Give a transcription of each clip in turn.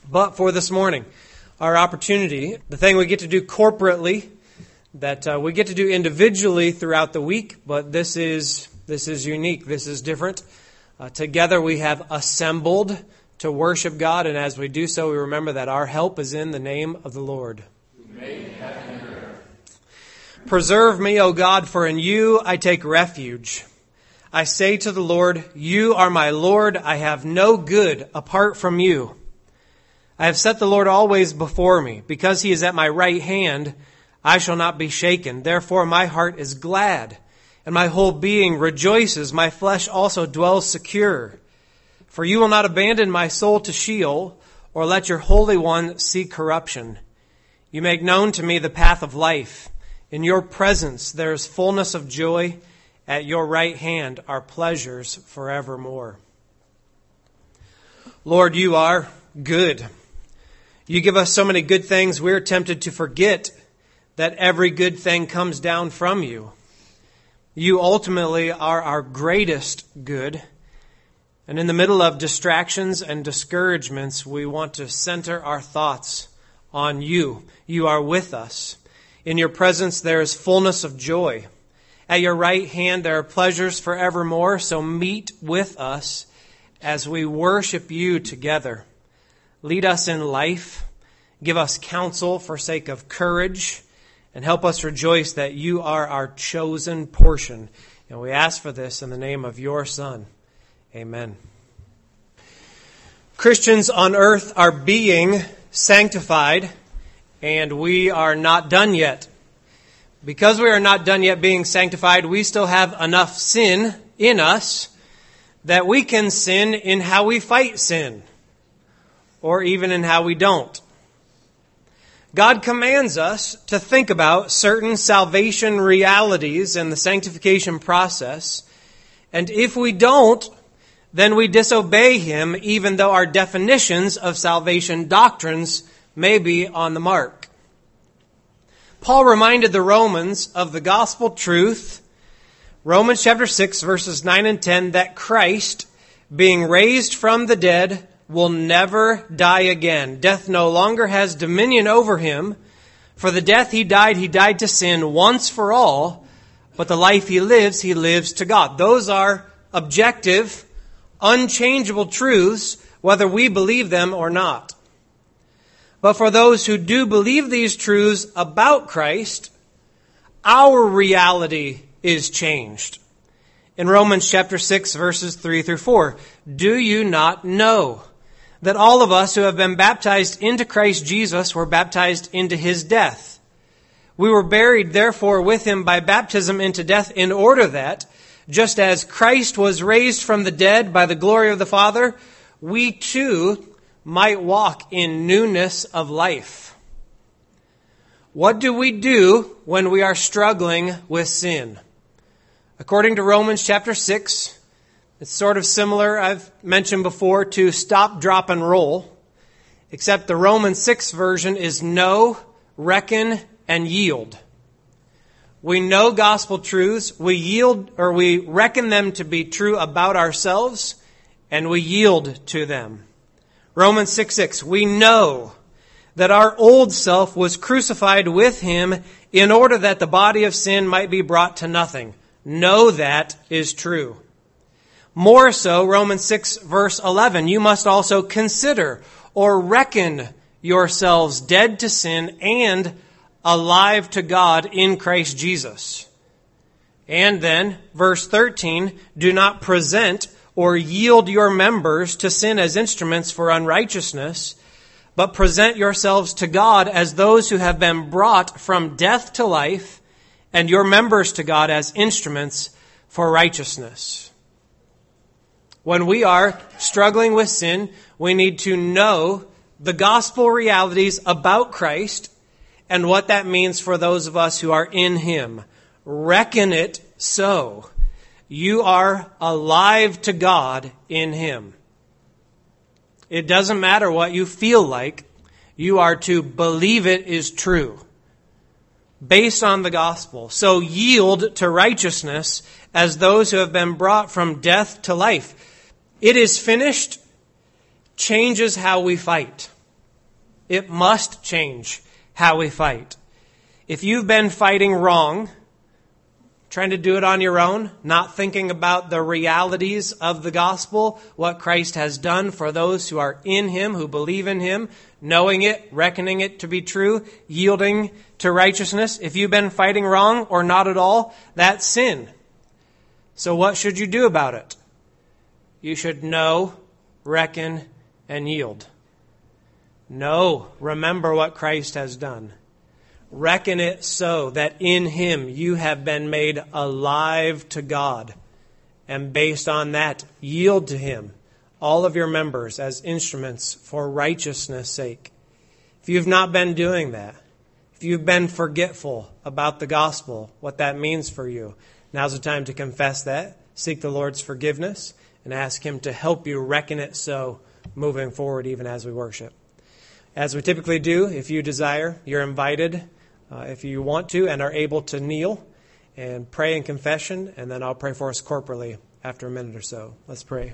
But for this morning, our opportunity, the thing we get to do corporately, that we get to do individually throughout the week, but this is unique, this is different. Together we have assembled to worship God, and as we do so, we remember that our help is in the name of the Lord. Preserve me, O God, for in you I take refuge. I say to the Lord, you are my Lord, I have no good apart from you. I have set the Lord always before me. Because he is at my right hand, I shall not be shaken. Therefore my heart is glad, and my whole being rejoices. My flesh also dwells secure. For you will not abandon my soul to Sheol, or let your Holy One see corruption. You make known to me the path of life. In your presence there is fullness of joy. At your right hand are pleasures forevermore. Lord, you are good. You give us so many good things, we're tempted to forget that every good thing comes down from you. You ultimately are our greatest good. And in the middle of distractions and discouragements, we want to center our thoughts on you. You are with us. In your presence there is fullness of joy. At your right hand there are pleasures forevermore. So meet with us as we worship you together. Lead us in life. Give us counsel for sake of courage. And help us rejoice that you are our chosen portion. And we ask for this in the name of your Son. Amen. Christians on earth are being sanctified, and we are not done yet. Because we are not done yet being sanctified, we still have enough sin in us that we can sin in how we fight sin, or even in how we don't. God commands us to think about certain salvation realities in the sanctification process, and if we don't, then we disobey Him, even though our definitions of salvation doctrines may be on the mark. Paul reminded the Romans of the gospel truth, Romans chapter 6, verses 9 and 10, that Christ, being raised from the dead, will never die again. Death no longer has dominion over him. For the death he died to sin once for all, but the life he lives to God. Those are objective, unchangeable truths, whether we believe them or not. But for those who do believe these truths about Christ, our reality is changed. In Romans chapter 6, verses 3 through 4, do you not know that all of us who have been baptized into Christ Jesus were baptized into his death? We were buried, therefore, with him by baptism into death, in order that, just as Christ was raised from the dead by the glory of the Father, we too might walk in newness of life. What do we do when we are struggling with sin? According to Romans chapter 6, it's sort of similar, I've mentioned before, to stop, drop, and roll, except the Romans 6 version is know, reckon, and yield. We know gospel truths, we yield, or we reckon them to be true about ourselves, and we yield to them. Romans 6:6, we know that our old self was crucified with him in order that the body of sin might be brought to nothing. Know that is true. More so, Romans 6 verse 11, you must also consider or reckon yourselves dead to sin and alive to God in Christ Jesus. And then, verse 13, do not present or yield your members to sin as instruments for unrighteousness, but present yourselves to God as those who have been brought from death to life, and your members to God as instruments for righteousness. When we are struggling with sin, we need to know the gospel realities about Christ and what that means for those of us who are in him. Reckon it so. You are alive to God in him. It doesn't matter what you feel like. You are to believe it is true, based on the gospel. So yield to righteousness as those who have been brought from death to life. It is finished changes how we fight. It must change how we fight. If you've been fighting wrong, trying to do it on your own, not thinking about the realities of the gospel, what Christ has done for those who are in Him, who believe in Him, knowing it, reckoning it to be true, yielding to righteousness. If you've been fighting wrong or not at all, that's sin. So what should you do about it? You should know, reckon, and yield. Know, remember what Christ has done. Reckon it so that in Him you have been made alive to God. And based on that, yield to Him all of your members as instruments for righteousness' sake. If you've not been doing that, if you've been forgetful about the gospel, what that means for you, now's the time to confess that, seek the Lord's forgiveness, and ask Him to help you reckon it so moving forward even as we worship. As we typically do, if you desire, you're invited, if you want to and are able, to kneel and pray in confession, and then I'll pray for us corporately after a minute or so. Let's pray.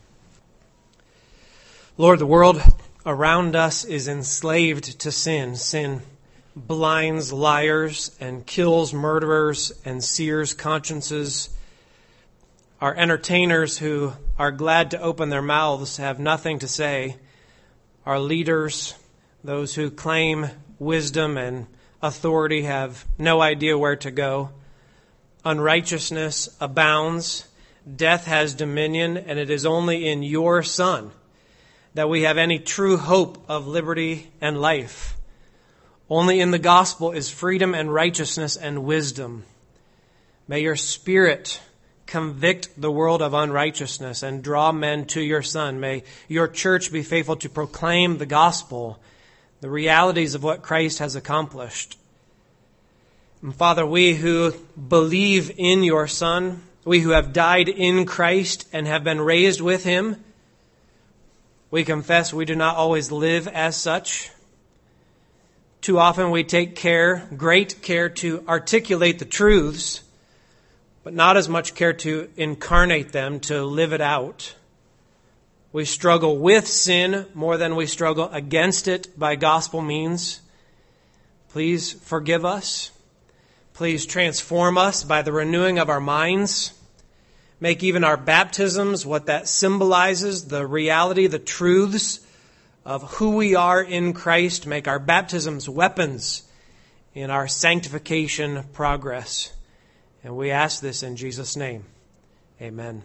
Lord, the world around us is enslaved to sin. Sin blinds liars and kills murderers and sears consciences. Our entertainers who are glad to open their mouths have nothing to say. Our leaders, those who claim wisdom and authority, have no idea where to go. Unrighteousness abounds. Death has dominion, and it is only in your Son that we have any true hope of liberty and life. Only in the gospel is freedom and righteousness and wisdom. May your Spirit convict the world of unrighteousness and draw men to your Son. May your church be faithful to proclaim the gospel, the realities of what Christ has accomplished. And Father, we who believe in your Son, we who have died in Christ and have been raised with Him, we confess we do not always live as such. Too often we take great care to articulate the truths, but not as much care to incarnate them, to live it out. We struggle with sin more than we struggle against it by gospel means. Please forgive us. Please transform us by the renewing of our minds. Make even our baptisms what that symbolizes, the reality, the truths of who we are in Christ. Make our baptisms weapons in our sanctification progress. And we ask this in Jesus' name. Amen.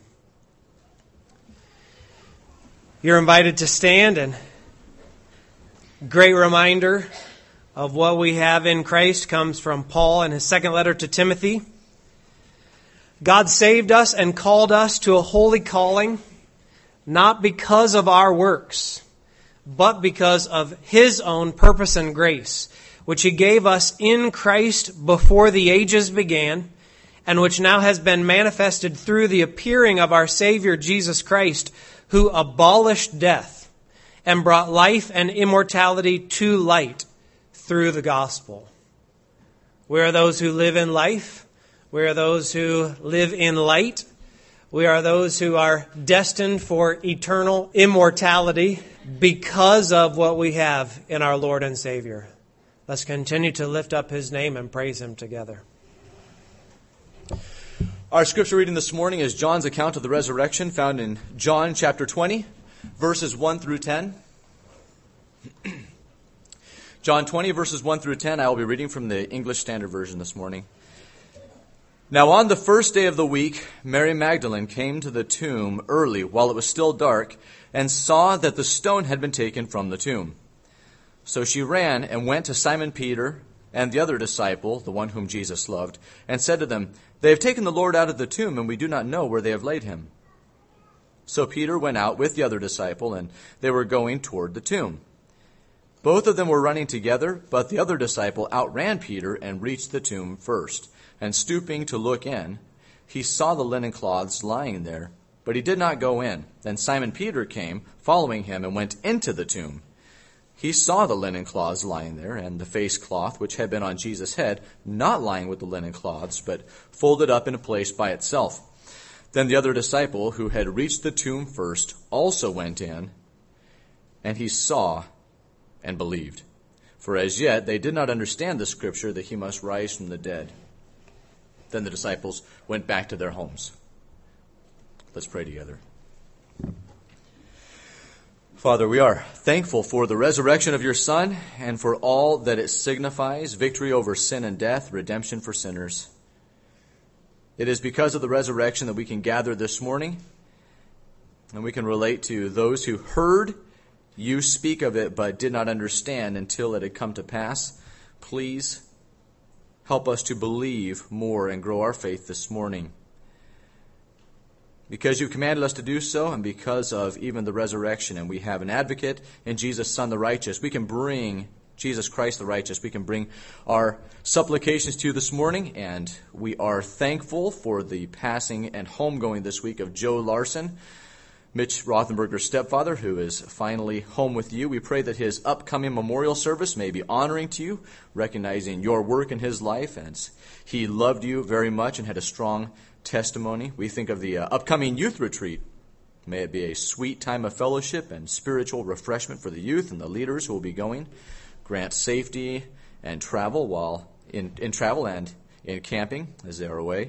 You're invited to stand, and great reminder of what we have in Christ comes from Paul in his second letter to Timothy. God saved us and called us to a holy calling, not because of our works, but because of His own purpose and grace, which He gave us in Christ before the ages began, and which now has been manifested through the appearing of our Savior Jesus Christ, who abolished death and brought life and immortality to light through the gospel. We are those who live in life. We are those who live in light. We are those who are destined for eternal immortality because of what we have in our Lord and Savior. Let's continue to lift up His name and praise Him together. Our scripture reading this morning is John's account of the resurrection, found in John chapter 20, verses 1 through 10. John 20, verses 1 through 10, I will be reading from the English Standard Version this morning. Now on the first day of the week, Mary Magdalene came to the tomb early while it was still dark and saw that the stone had been taken from the tomb. So she ran and went to Simon Peter and the other disciple, the one whom Jesus loved, and said to them, "They have taken the Lord out of the tomb, and we do not know where they have laid Him." So Peter went out with the other disciple, and they were going toward the tomb. Both of them were running together, but the other disciple outran Peter and reached the tomb first. And stooping to look in, he saw the linen cloths lying there, but he did not go in. Then Simon Peter came, following him, and went into the tomb. He saw the linen cloths lying there, and the face cloth which had been on Jesus' head, not lying with the linen cloths, but folded up in a place by itself. Then the other disciple, who had reached the tomb first, also went in, and he saw and believed. For as yet they did not understand the scripture that he must rise from the dead. Then the disciples went back to their homes. Let's pray together. Father, we are thankful for the resurrection of your Son and for all that it signifies, victory over sin and death, redemption for sinners. It is because of the resurrection that we can gather this morning and we can relate to those who heard you speak of it but did not understand until it had come to pass. Please help us to believe more and grow our faith this morning. Because you've commanded us to do so, and because of even the resurrection, and we have an advocate in Jesus, Son, the righteous, we can bring Jesus Christ, the righteous. We can bring our supplications to you this morning, and we are thankful for the passing and homegoing this week of Joe Larson, Mitch Rothenberger's stepfather, who is finally home with you. We pray that his upcoming memorial service may be honoring to you, recognizing your work in his life, and he loved you very much and had a strong testimony. We think of the upcoming youth retreat. May it be a sweet time of fellowship and spiritual refreshment for the youth and the leaders who will be going. Grant safety and travel while in travel and in camping as they are away.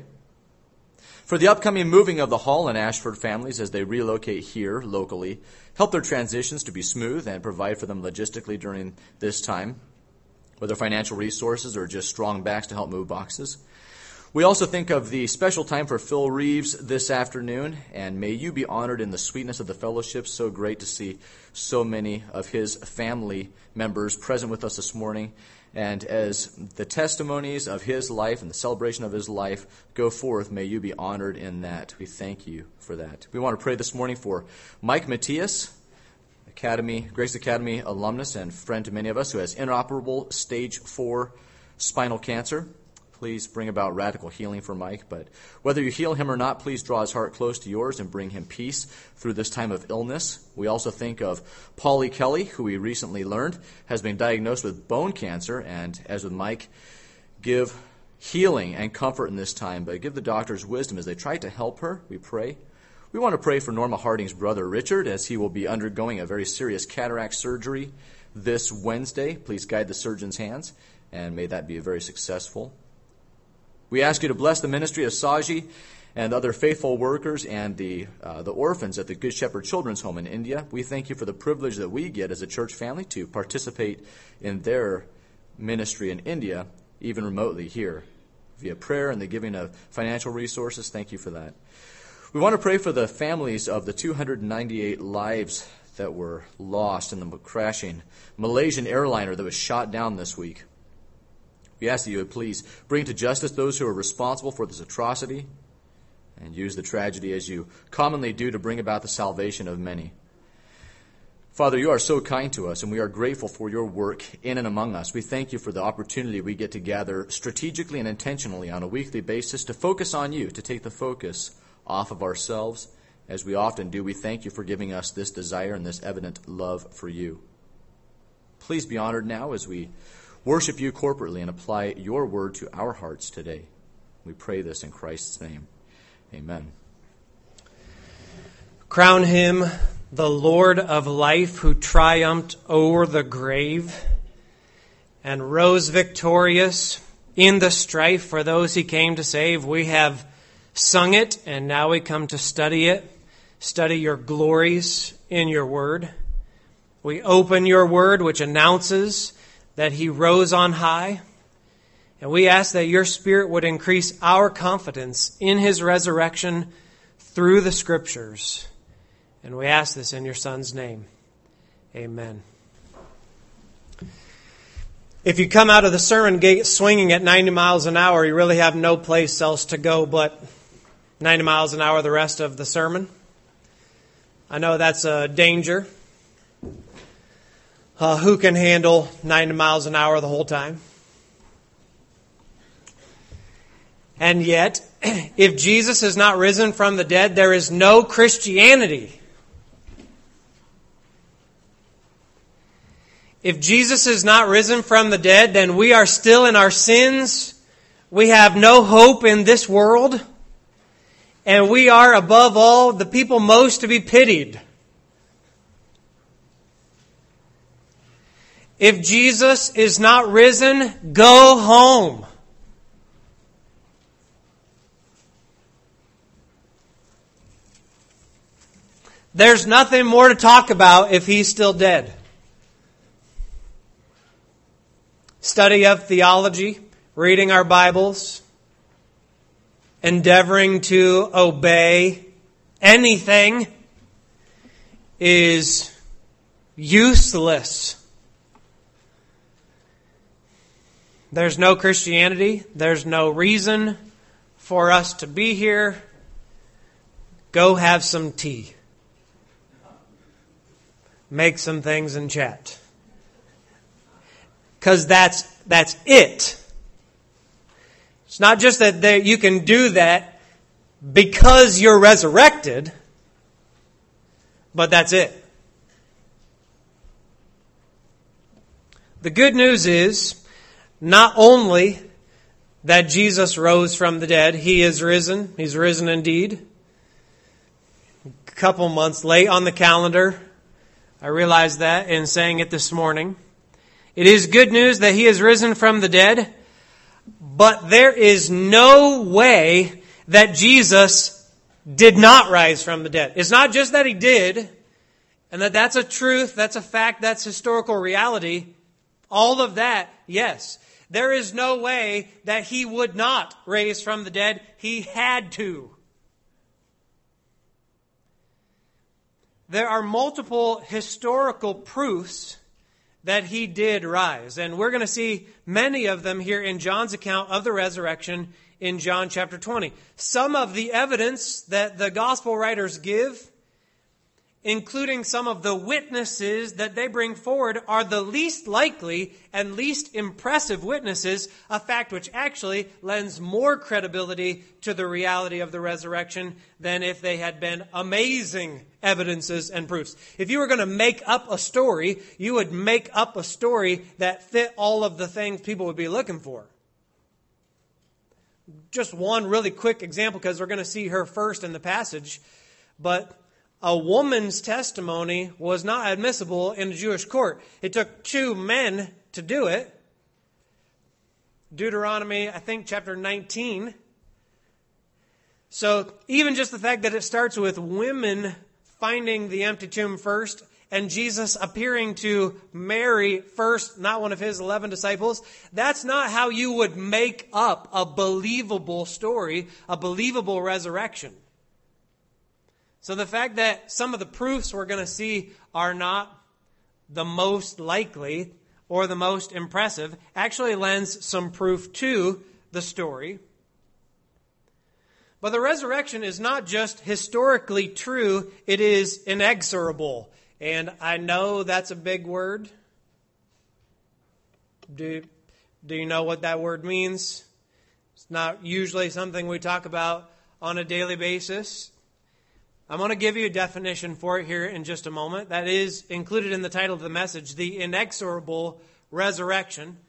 For the upcoming moving of the Hall and Ashford families as they relocate here locally, help their transitions to be smooth and provide for them logistically during this time, whether financial resources or just strong backs to help move boxes. We also think of the special time for Phil Reeves this afternoon, and may you be honored in the sweetness of the fellowship. So great to see so many of his family members present with us this morning. And as the testimonies of his life and the celebration of his life go forth, may you be honored in that. We thank you for that. We want to pray this morning for Mike Matias, Grace Academy alumnus and friend to many of us, who has inoperable stage 4 spinal cancer. Please bring about radical healing for Mike. But whether you heal him or not, please draw his heart close to yours and bring him peace through this time of illness. We also think of Polly Kelly, who we recently learned has been diagnosed with bone cancer. And as with Mike, give healing and comfort in this time, but give the doctors wisdom as they try to help her, we pray. We want to pray for Norma Harding's brother, Richard, as he will be undergoing a very serious cataract surgery this Wednesday. Please guide the surgeon's hands, and may that be very successful. We ask you to bless the ministry of Saji and other faithful workers and the orphans at the Good Shepherd Children's Home in India. We thank you for the privilege that we get as a church family to participate in their ministry in India, even remotely here, via prayer and the giving of financial resources. Thank you for that. We want to pray for the families of the 298 lives that were lost in the crashing Malaysian airliner that was shot down this week. We ask that you would please bring to justice those who are responsible for this atrocity and use the tragedy as you commonly do to bring about the salvation of many. Father, you are so kind to us, and we are grateful for your work in and among us. We thank you for the opportunity we get to gather strategically and intentionally on a weekly basis to focus on you, to take the focus off of ourselves. As we often do, we thank you for giving us this desire and this evident love for you. Please be honored now as we worship you corporately and apply your word to our hearts today. We pray this in Christ's name. Amen. Crown him the Lord of life, who triumphed over the grave and rose victorious in the strife for those he came to save. We have sung it, and now we come to study it, study your glories in your word. We open your word, which announces that he rose on high. And we ask that your Spirit would increase our confidence in his resurrection through the Scriptures. And we ask this in your Son's name. Amen. If you come out of the sermon gate swinging at 90 miles an hour, you really have no place else to go but 90 miles an hour the rest of the sermon. I know that's a danger. Who can handle 90 miles an hour the whole time? And yet, if Jesus is not risen from the dead, there is no Christianity. If Jesus is not risen from the dead, then we are still in our sins. We have no hope in this world. And we are, above all, the people most to be pitied. If Jesus is not risen, go home. There's nothing more to talk about if he's still dead. Study of theology, reading our Bibles, endeavoring to obey anything is useless. There's no Christianity. There's no reason for us to be here. Go have some tea. Make some things and chat. Because that's it. It's not just that you can do that because you're resurrected, but that's it. The good news is not only that Jesus rose from the dead, He is risen. He's risen indeed. A couple months late on the calendar. I realized that in saying it this morning. It is good news that He is risen from the dead, but there is no way that Jesus did not rise from the dead. It's not just that He did, and that's a truth, that's a fact, that's historical reality. All of that, yes. There is no way that He would not raise from the dead. He had to. There are multiple historical proofs that He did rise. And we're going to see many of them here in John's account of the resurrection in John chapter 20. Some of the evidence that the gospel writers give, including some of the witnesses that they bring forward, are the least likely and least impressive witnesses, a fact which actually lends more credibility to the reality of the resurrection than if they had been amazing evidences and proofs. If you were going to make up a story, you would make up a story that fit all of the things people would be looking for. Just one really quick example, because we're going to see her first in the passage, but a woman's testimony was not admissible in a Jewish court. It took 2 men to do it. Deuteronomy, I think, chapter 19. So even just the fact that it starts with women finding the empty tomb first and Jesus appearing to Mary first, not one of His 11 disciples, that's not how you would make up a believable story, a believable resurrection. So the fact that some of the proofs we're going to see are not the most likely or the most impressive actually lends some proof to the story. But the resurrection is not just historically true, it is inexorable. And I know that's a big word. Do you know what that word means? It's not usually something we talk about on a daily basis. I'm going to give you a definition for it here in just a moment. That is included in the title of the message, the inexorable resurrection.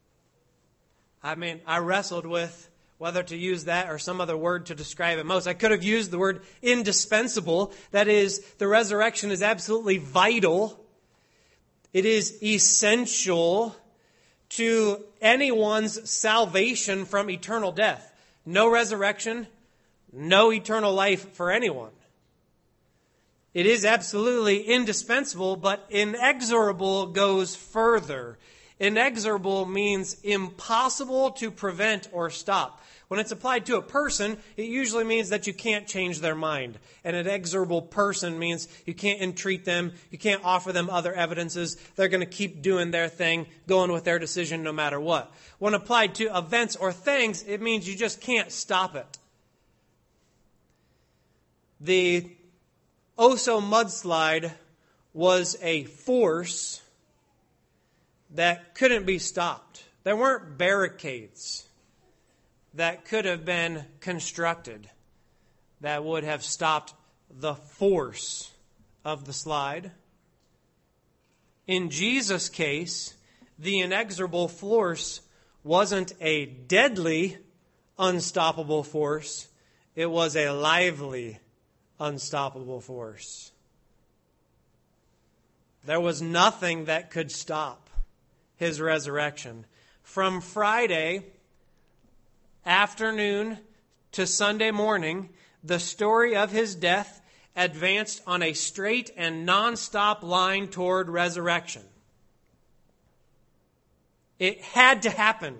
I wrestled with whether to use that or some other word to describe it most. I could have used the word indispensable. That is, the resurrection is absolutely vital. It is essential to anyone's salvation from eternal death. No resurrection, no eternal life for anyone. It is absolutely indispensable, but inexorable goes further. Inexorable means impossible to prevent or stop. When it's applied to a person, it usually means that you can't change their mind. An inexorable person means you can't entreat them, you can't offer them other evidences. They're going to keep doing their thing, going with their decision no matter what. When applied to events or things, it means you just can't stop it. The Oso mudslide was a force that couldn't be stopped. There weren't barricades that could have been constructed that would have stopped the force of the slide. In Jesus' case, the inexorable force wasn't a deadly, unstoppable force. It was a lively, unstoppable force. There was nothing that could stop his resurrection. From Friday afternoon to Sunday morning, the story of his death advanced on a straight and nonstop line toward resurrection. It had to happen.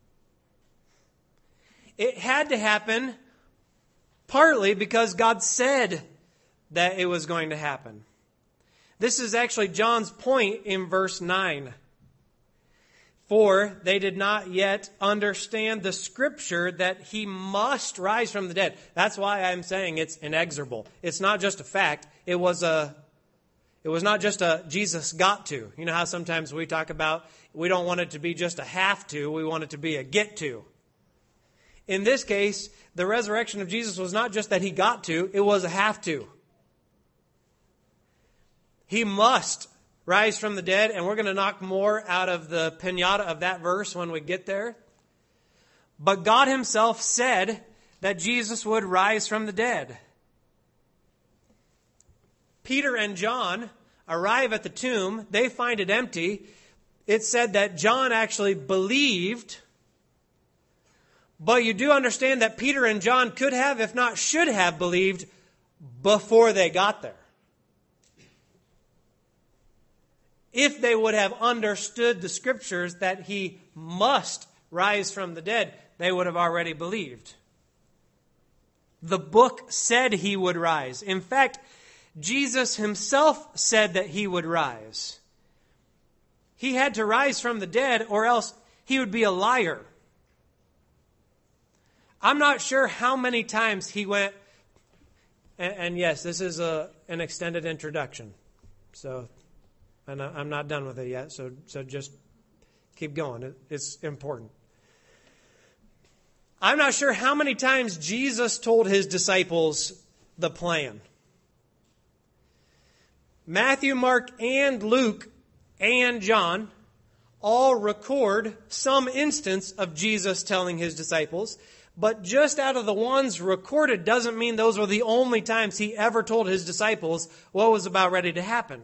It had to happen partly because God said that it was going to happen. This is actually John's point in verse 9. For they did not yet understand the scripture that he must rise from the dead. That's why I'm saying it's inexorable. It's not just a fact. It was not just a Jesus got to. You know how sometimes we talk about we don't want it to be just a have to, we want it to be a get to. In this case, the resurrection of Jesus was not just that he got to, it was a have to. He must rise from the dead, and we're going to knock more out of the pinata of that verse when we get there. But God himself said that Jesus would rise from the dead. Peter and John arrive at the tomb. They find it empty. It said that John actually believed. But you do understand that Peter and John could have, if not should have, believed before they got there. If they would have understood the scriptures that he must rise from the dead, they would have already believed. The book said he would rise. In fact, Jesus himself said that he would rise. He had to rise from the dead or else he would be a liar. I'm not sure how many times he went, and yes, this is an extended introduction. So, and I'm not done with it yet, so just keep going. It's important. I'm not sure how many times Jesus told his disciples the plan. Matthew, Mark, and Luke, and John all record some instance of Jesus telling his disciples, but just out of the ones recorded doesn't mean those were the only times he ever told his disciples what was about ready to happen.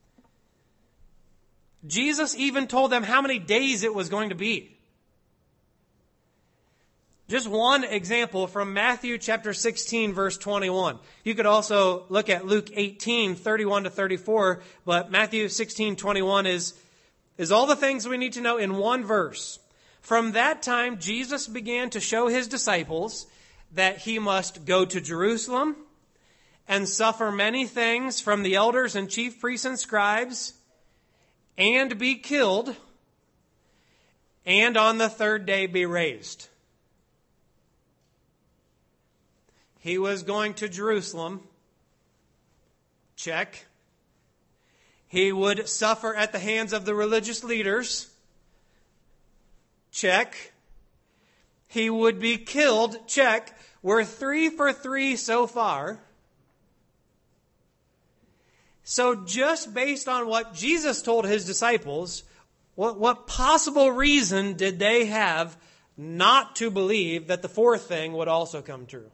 Jesus even told them how many days it was going to be. Just one example from Matthew chapter 16, verse 21. You could also look at Luke 18, 31 to 34, but Matthew 16, 21 is all the things we need to know in one verse. From that time, Jesus began to show his disciples that he must go to Jerusalem and suffer many things from the elders and chief priests and scribes and be killed and on the third day be raised. He was going to Jerusalem. Check. He would suffer at the hands of the religious leaders. Check. He would be killed. Check. We're 3 for 3 so far. So just based on what Jesus told his disciples, what possible reason did they have not to believe that the fourth thing would also come true?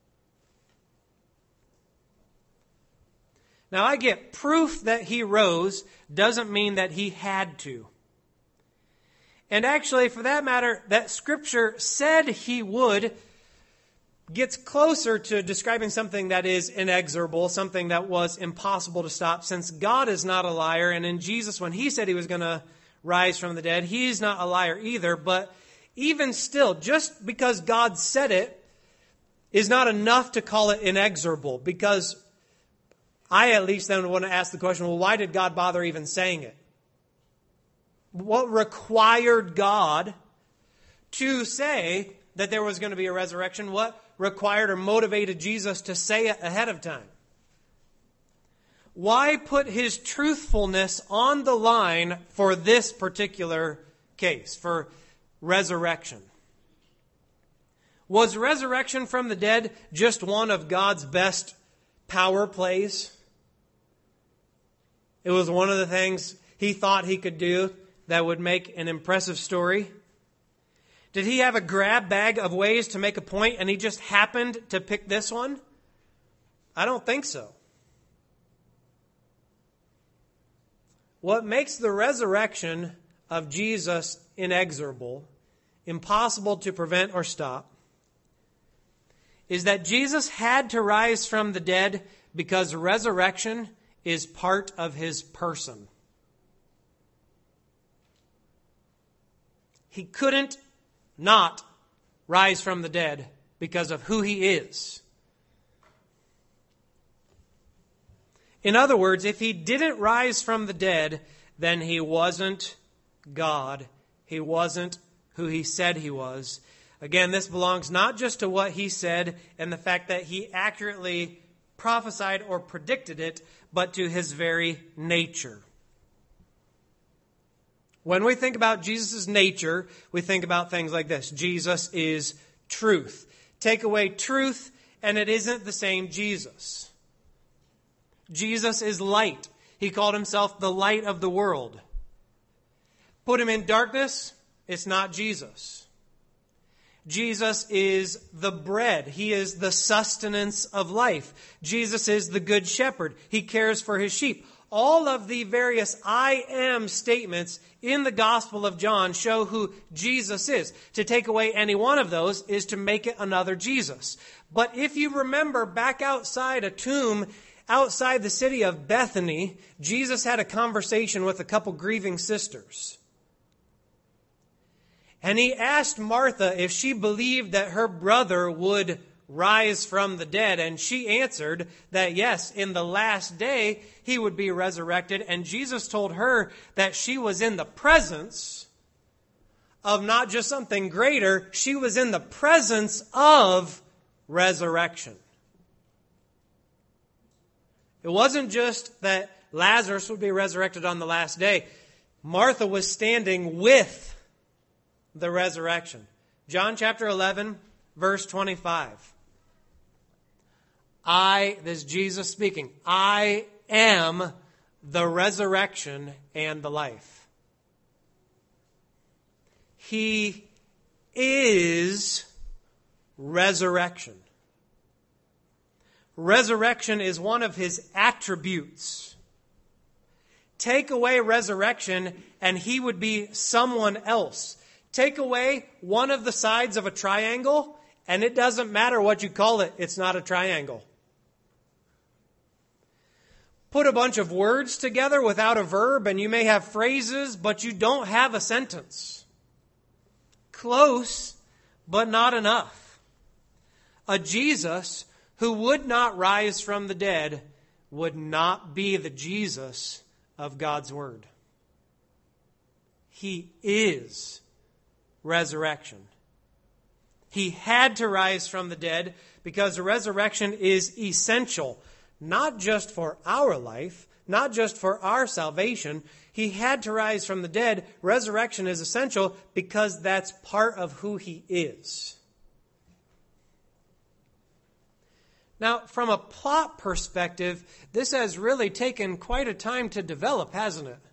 Now, I get proof that he rose doesn't mean that he had to. And actually, for that matter, that Scripture said he would gets closer to describing something that is inexorable, something that was impossible to stop, since God is not a liar. And in Jesus, when he said he was going to rise from the dead, he's not a liar either. But even still, just because God said it is not enough to call it inexorable, because I at least then want to ask the question, well, why did God bother even saying it? What required God to say that there was going to be a resurrection? What required or motivated Jesus to say it ahead of time? Why put his truthfulness on the line for this particular case, for resurrection? Was resurrection from the dead just one of God's best power plays? It was one of the things he thought he could do that would make an impressive story. Did he have a grab bag of ways to make a point and he just happened to pick this one? I don't think so. What makes the resurrection of Jesus inexorable, impossible to prevent or stop, is that Jesus had to rise from the dead because resurrection is part of his person. He couldn't not rise from the dead because of who he is. In other words, if he didn't rise from the dead, then he wasn't God. He wasn't who he said he was. Again, this belongs not just to what he said and the fact that he accurately prophesied or predicted it, but to his very nature. When we think about Jesus' nature, we think about things like this. Jesus is truth. Take away truth, and it isn't the same Jesus. Jesus is light. He called himself the light of the world. Put him in darkness, it's not Jesus. Jesus is the bread. He is the sustenance of life. Jesus is the good shepherd. He cares for his sheep. All of the various I am statements in the Gospel of John show who Jesus is. To take away any one of those is to make it another Jesus. But if you remember back outside a tomb, outside the city of Bethany, Jesus had a conversation with a couple grieving sisters. And he asked Martha if she believed that her brother would rise from the dead. And she answered that yes, in the last day he would be resurrected. And Jesus told her that she was in the presence of not just something greater, she was in the presence of resurrection. It wasn't just that Lazarus would be resurrected on the last day. Martha was standing with the resurrection. John chapter 11, verse 25. This is Jesus speaking, I am the resurrection and the life. He is resurrection. Resurrection is one of his attributes. Take away resurrection and he would be someone else. Take away one of the sides of a triangle, and it doesn't matter what you call it, it's not a triangle. Put a bunch of words together without a verb, and you may have phrases, but you don't have a sentence. Close, but not enough. A Jesus who would not rise from the dead would not be the Jesus of God's Word. He is resurrection. He had to rise from the dead because the resurrection is essential, not just for our life, not just for our salvation. He had to rise from the dead. Resurrection is essential because that's part of who he is. Now, from a plot perspective, this has really taken quite a time to develop, hasn't it?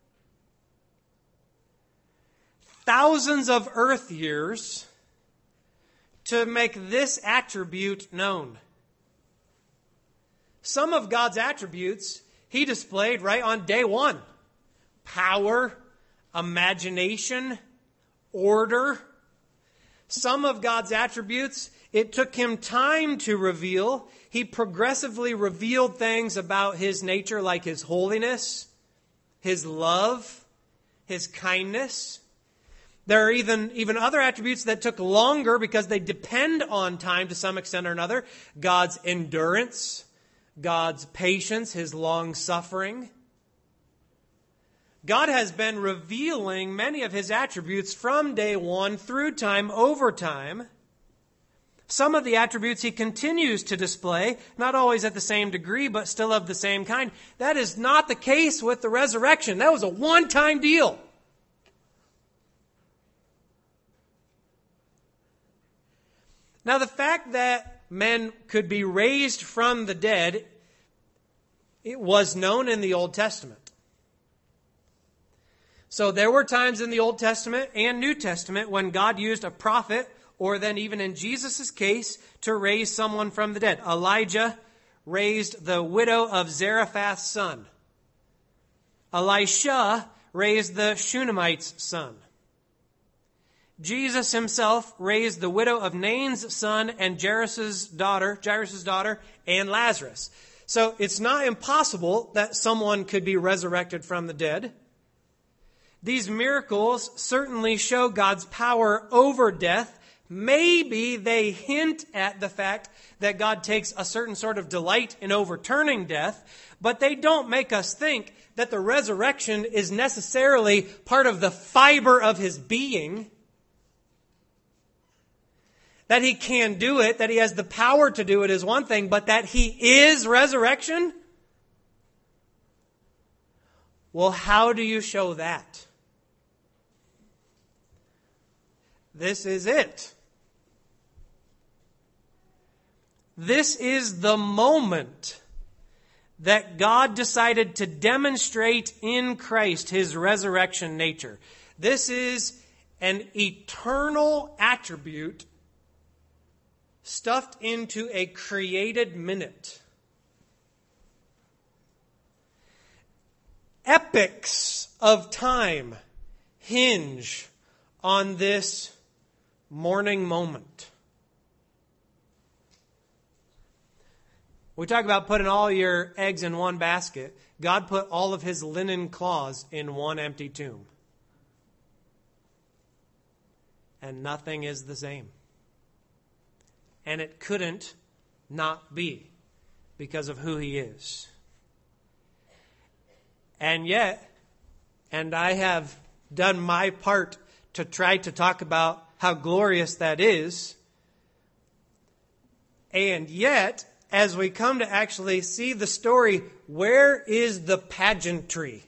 Thousands of earth years to make this attribute known. Some of God's attributes he displayed right on day one. Power, imagination, order. Some of God's attributes, it took him time to reveal. He progressively revealed things about his nature like his holiness, his love, his kindness. There are even other attributes that took longer because they depend on time to some extent or another. God's endurance, God's patience, his long-suffering. God has been revealing many of his attributes from day one through time, over time. Some of the attributes he continues to display, not always at the same degree, but still of the same kind. That is not the case with the resurrection. That was a one-time deal. Now, the fact that men could be raised from the dead, it was known in the Old Testament. So there were times in the Old Testament and New Testament when God used a prophet, or then even in Jesus' case, to raise someone from the dead. Elijah raised the widow of Zarephath's son. Elisha raised the Shunammite's son. Jesus himself raised the widow of Nain's son and Jairus' daughter, and Lazarus. So it's not impossible that someone could be resurrected from the dead. These miracles certainly show God's power over death. Maybe they hint at the fact that God takes a certain sort of delight in overturning death, but they don't make us think that the resurrection is necessarily part of the fiber of his being. That he can do it, that he has the power to do it is one thing, but that he is resurrection? Well, how do you show that? This is it. This is the moment that God decided to demonstrate in Christ his resurrection nature. This is an eternal attribute stuffed into a created minute. Epochs of time hinge on this morning moment. We talk about putting all your eggs in one basket. God put all of his linen cloths in one empty tomb. And nothing is the same. And it couldn't not be because of who he is. And yet, and I have done my part to try to talk about how glorious that is, and yet, as we come to actually see the story, where is the pageantry?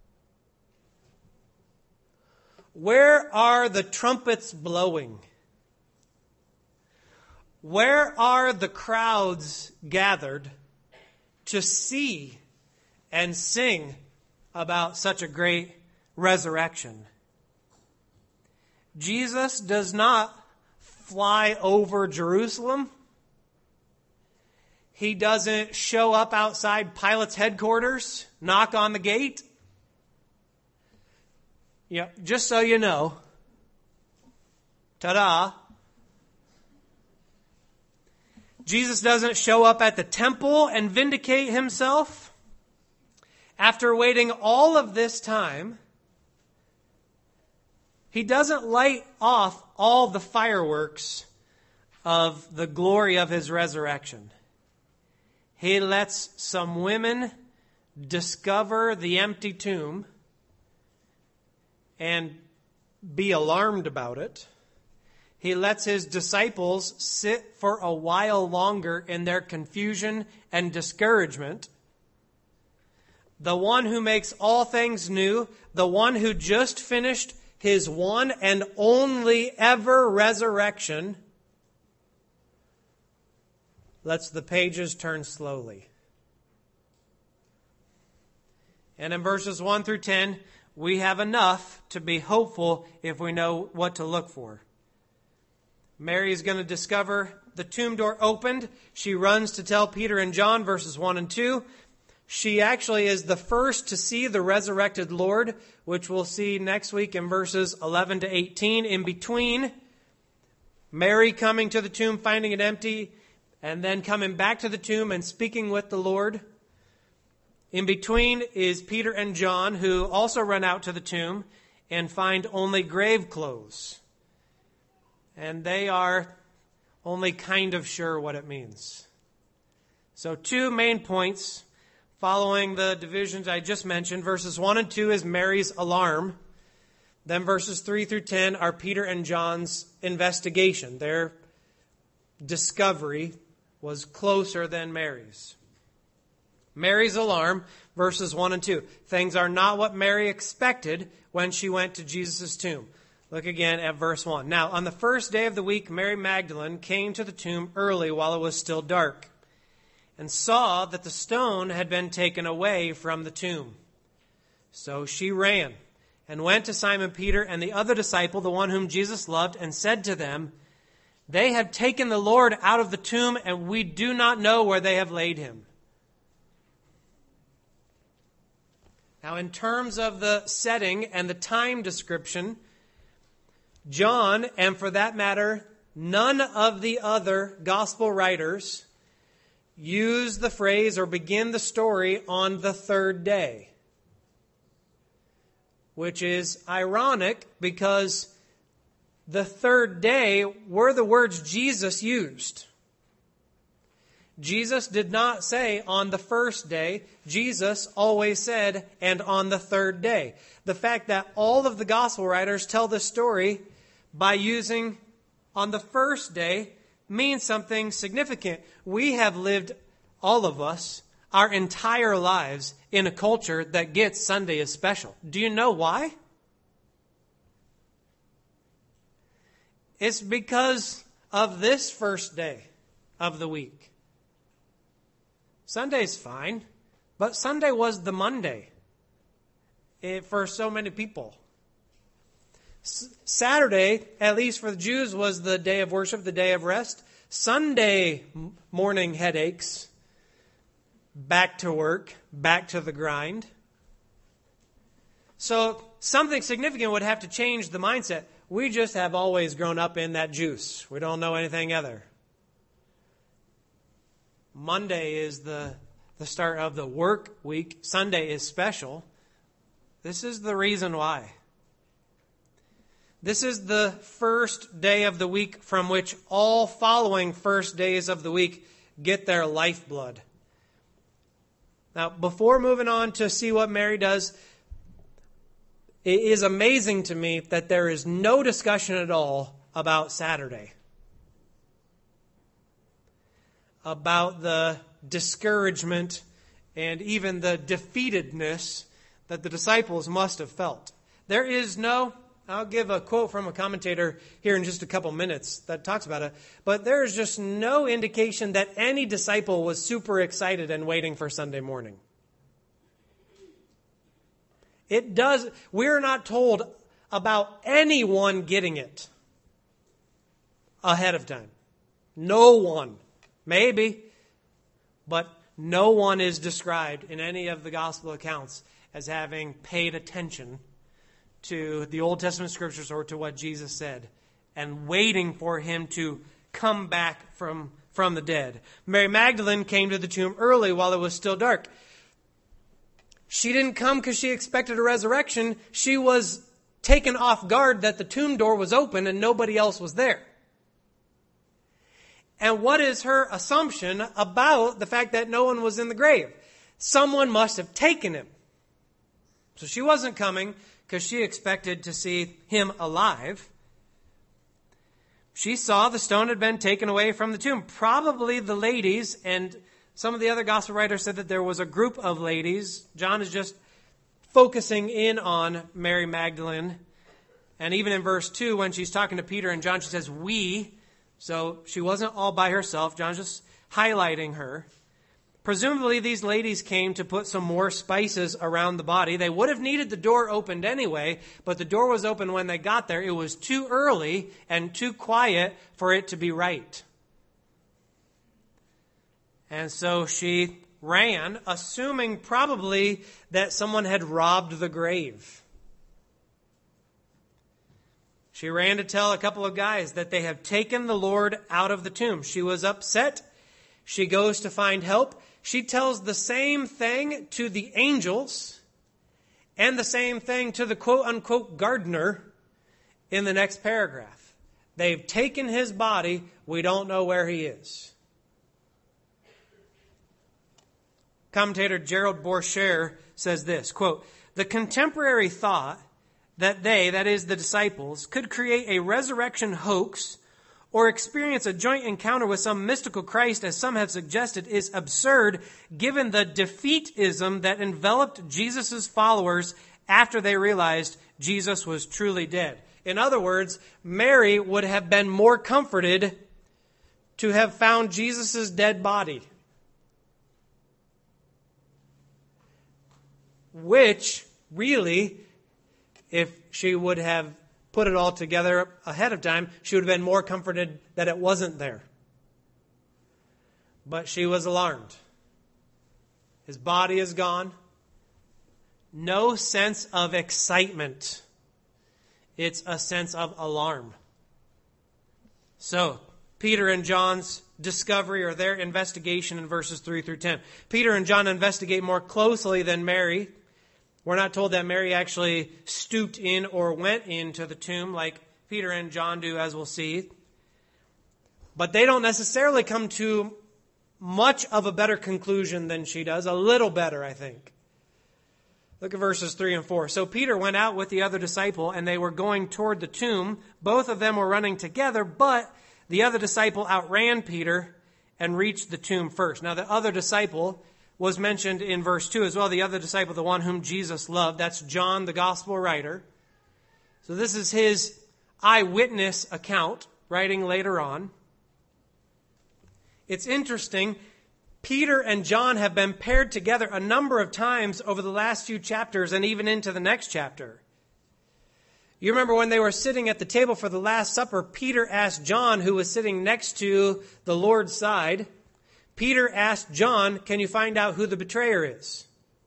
Where are the trumpets blowing? Where are the crowds gathered to see and sing about such a great resurrection? Jesus does not fly over Jerusalem. He doesn't show up outside Pilate's headquarters, knock on the gate. Yeah, just so you know, ta-da. Jesus doesn't show up at the temple and vindicate himself. After waiting all of this time, he doesn't light off all the fireworks of the glory of his resurrection. He lets some women discover the empty tomb and be alarmed about it. He lets his disciples sit for a while longer in their confusion and discouragement. The one who makes all things new, the one who just finished his one and only ever resurrection, lets the pages turn slowly. And in verses 1 through 10, we have enough to be hopeful if we know what to look for. Mary is going to discover the tomb door opened. She runs to tell Peter and John, verses 1 and 2. She actually is the first to see the resurrected Lord, which we'll see next week in verses 11 to 18. In between, Mary coming to the tomb, finding it empty, and then coming back to the tomb and speaking with the Lord. In between is Peter and John, who also run out to the tomb and find only grave clothes. And they are only kind of sure what it means. So 2 main points following the divisions I just mentioned. Verses 1 and 2 is Mary's alarm. Then verses 3 through 10 are Peter and John's investigation. Their discovery was closer than Mary's. Mary's alarm, verses 1 and 2. Things are not what Mary expected when she went to Jesus' tomb. Look again at verse 1. Now, on the first day of the week, Mary Magdalene came to the tomb early while it was still dark and saw that the stone had been taken away from the tomb. So she ran and went to Simon Peter and the other disciple, the one whom Jesus loved, and said to them, "They have taken the Lord out of the tomb, and we do not know where they have laid him." Now, in terms of the setting and the time description, John, and for that matter, none of the other gospel writers, use the phrase or begin the story on the third day, which is ironic because the third day were the words Jesus used. Jesus did not say on the first day. Jesus always said, and on the third day. The fact that all of the gospel writers tell this story by using on the first day means something significant. We have lived, all of us, our entire lives in a culture that gets Sunday as special. Do you know why? It's because of this first day of the week. Sunday's fine, but Sunday was the Monday for so many people. Saturday, at least for the Jews, was the day of worship, the day of rest. Sunday morning headaches, back to work, back to the grind. So something significant would have to change the mindset. We just have always grown up in that juice. We don't know anything other. Monday is the start of the work week. Sunday is special. This is the reason why. This is the first day of the week from which all following first days of the week get their lifeblood. Now, before moving on to see what Mary does, it is amazing to me that there is no discussion at all about Saturday, about the discouragement and even the defeatedness that the disciples must have felt. There is no, I'll give a quote from a commentator here in just a couple minutes that talks about it, but there is just no indication that any disciple was super excited and waiting for Sunday morning. We're not told about anyone getting it ahead of time. No one. Maybe, but no one is described in any of the gospel accounts as having paid attention to the Old Testament scriptures or to what Jesus said and waiting for him to come back from the dead. Mary Magdalene came to the tomb early while it was still dark. She didn't come because she expected a resurrection. She was taken off guard that the tomb door was open and nobody else was there. And what is her assumption about the fact that no one was in the grave? Someone must have taken him. So she wasn't coming because she expected to see him alive. She saw the stone had been taken away from the tomb. Probably the ladies, and some of the other gospel writers said that there was a group of ladies. John is just focusing in on Mary Magdalene. And even in verse 2, when she's talking to Peter and John, she says, "we." So she wasn't all by herself. John's just highlighting her. Presumably these ladies came to put some more spices around the body. They would have needed the door opened anyway, but the door was open when they got there. It was too early and too quiet for it to be right. And so she ran, assuming probably that someone had robbed the grave. She ran to tell a couple of guys that they have taken the Lord out of the tomb. She was upset. She goes to find help. She tells the same thing to the angels and the same thing to the quote-unquote gardener in the next paragraph. They've taken his body. We don't know where he is. Commentator Gerald Borscher says this, quote, "The contemporary thought that they, that is the disciples, could create a resurrection hoax or experience a joint encounter with some mystical Christ, as some have suggested, is absurd given the defeatism that enveloped Jesus' followers after they realized Jesus was truly dead." In other words, Mary would have been more comforted to have found Jesus' dead body, which really, if she would have put it all together ahead of time, she would have been more comforted that it wasn't there. But she was alarmed. His body is gone. no sense of excitement. It's a sense of alarm. So, Peter and John's discovery or their investigation in verses 3 through 10. Peter and John investigate more closely than Mary. We're not told that Mary actually stooped in or went into the tomb like Peter and John do, as we'll see. But they don't necessarily come to much of a better conclusion than she does. A little better, I think. Look at verses 3 and 4. So Peter went out with the other disciple, and they were going toward the tomb. Both of them were running together, but the other disciple outran Peter and reached the tomb first. Now, the other disciple was mentioned in verse 2 as well. The other disciple, the one whom Jesus loved. That's John, the gospel writer. So this is his eyewitness account, writing later on. It's interesting. Peter and John have been paired together a number of times over the last few chapters and even into the next chapter. You remember when they were sitting at the table for the Last Supper, Peter asked John, who was sitting next to the Lord's side, Peter asked John, can you find out who the betrayer is?